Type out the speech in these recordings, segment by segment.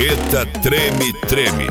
Carreta treme, treme.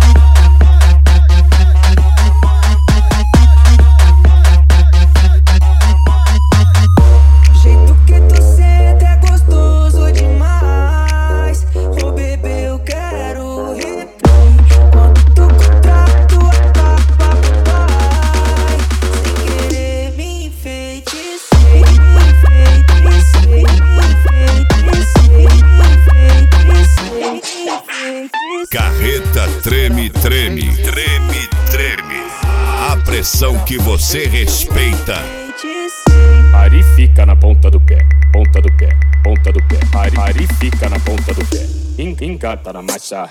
Carreta treme, treme, treme, treme. A pressão que você respeita. Ari fica na ponta do pé, ponta do pé, ponta do pé. Ari fica na ponta do pé, engata na marcha.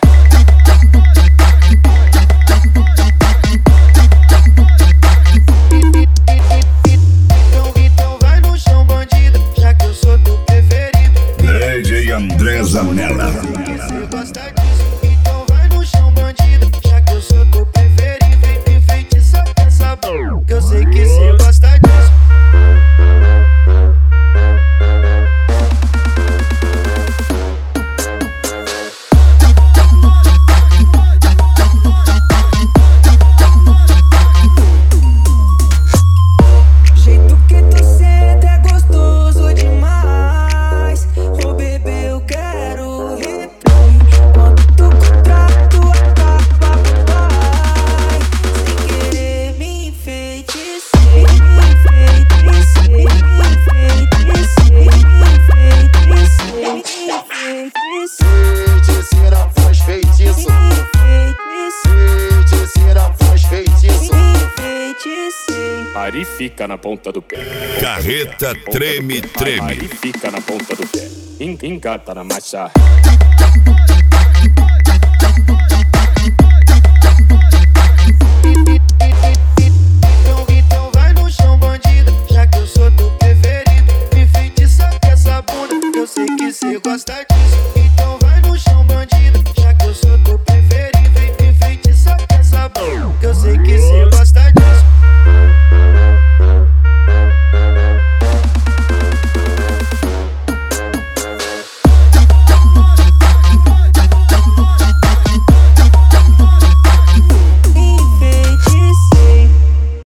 Então vai no chão, bandida, já que eu sou teu preferido. DJ André Zanella. Você gosta disso? Então vai no chão, bandida, já que eu sou teu preferido. Vem me enfeitiçar com essa boca, que eu sei que cê gosta disso. Ari fica na ponta do pé. Carreta treme, treme. Ari fica na ponta do pé, engata na marcha.